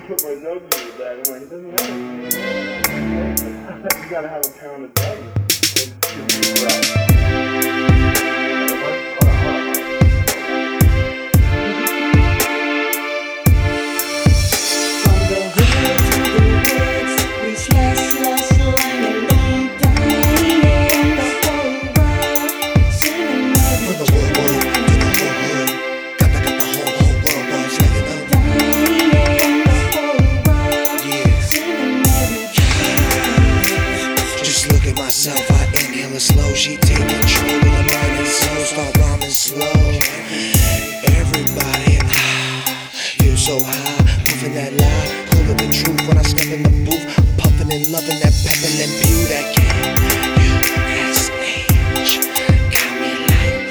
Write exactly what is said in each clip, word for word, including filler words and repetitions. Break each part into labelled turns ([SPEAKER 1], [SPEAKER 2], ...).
[SPEAKER 1] put my W back. I'm like, it doesn't matter. You gotta have a pound of W. It's right.
[SPEAKER 2] Myself, I inhale it slow. She take control of the mind and soul. Start rhyming slow. Everybody, ah, you so high, puffing that lie, cooler than truth. When I step in the booth, puffing and loving that peppin' and pew that can. U S H, got me like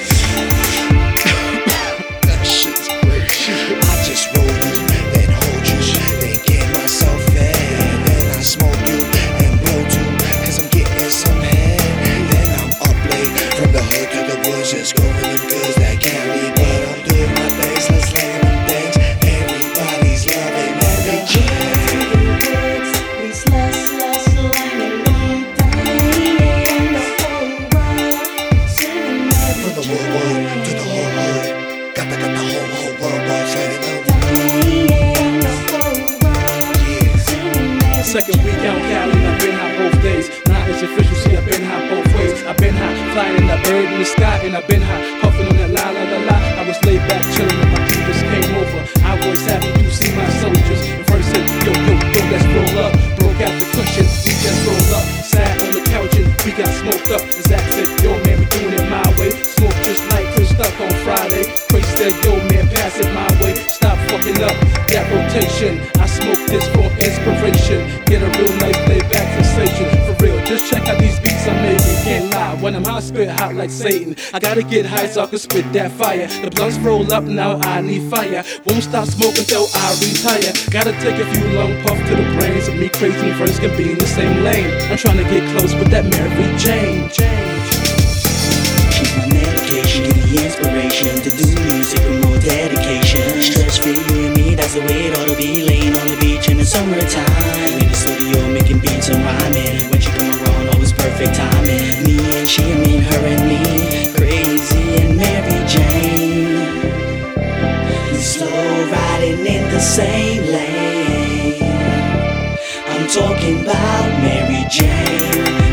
[SPEAKER 2] that shit's great. I just roll you, then hold you, then get myself in, then I smoke you and blow too. Cause I'm getting some head, then I'm up late from the hood to the woods, just going them goods that carry. But I'm doing my things, let's lay them things. Everybody's loving every chance.
[SPEAKER 3] We slush, slush, slanging them things. The whole world singing every
[SPEAKER 2] From the wood wood to the whole hood, got the got the whole whole world world slanging them.
[SPEAKER 4] Second week out Cali, I've been high both days. Now it's official, see I've been high both ways. I've been high, flying in that bird in the sky, and I've been high, puffing on that la la la la. I was laid back chilling and my Jesus came over. I was happy to see my soldiers. And first said, yo, yo, yo, let's roll up. Broke out the cushion, we just rolled up. Sat on the couch and we got smoked up. And Zach said, yo man, we doing it my way. Smoke just like Chris Stuck on Friday. Chris said, yo man, pass it my way. Stop fucking up that rotation. I smoke this for inspiration. Get a real nice laid back sensation. For real, just check out these beats I'm making. Can't lie, when I'm high, spit hot like Satan. I gotta get high so I can spit that fire. The blunts roll up, now I need fire. Won't stop smoking till I retire. Gotta take a few long puffs to the brains. Of me crazy verse can be in the same lane. I'm trying to get close with that Mary Jane. Jane.
[SPEAKER 5] She's my medication, give me inspiration to do music with more dedication. Stress free, you and me, that's the way it ought to be. Laying on the beach in the summertime, in the studio making beats and rhyming. When she come around, always perfect timing. Me and she, I mean her and me, Crazy and Mary Jane. We slow riding in the same lane. I'm talking about Mary Jane.